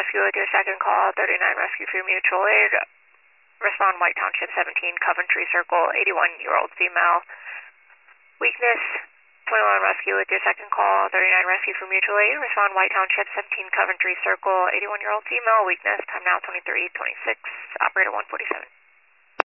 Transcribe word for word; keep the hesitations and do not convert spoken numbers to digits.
Rescue with your second call, thirty-nine Rescue for Mutual Aid. Respond White Township seventeen, Coventry Circle, eighty-one-year-old female. Weakness, twenty-one Rescue with your second call, thirty-nine Rescue for Mutual Aid. Respond White Township seventeen, Coventry Circle, eighty-one-year-old female. Weakness, time now twenty-three twenty-six, operator one forty-seven.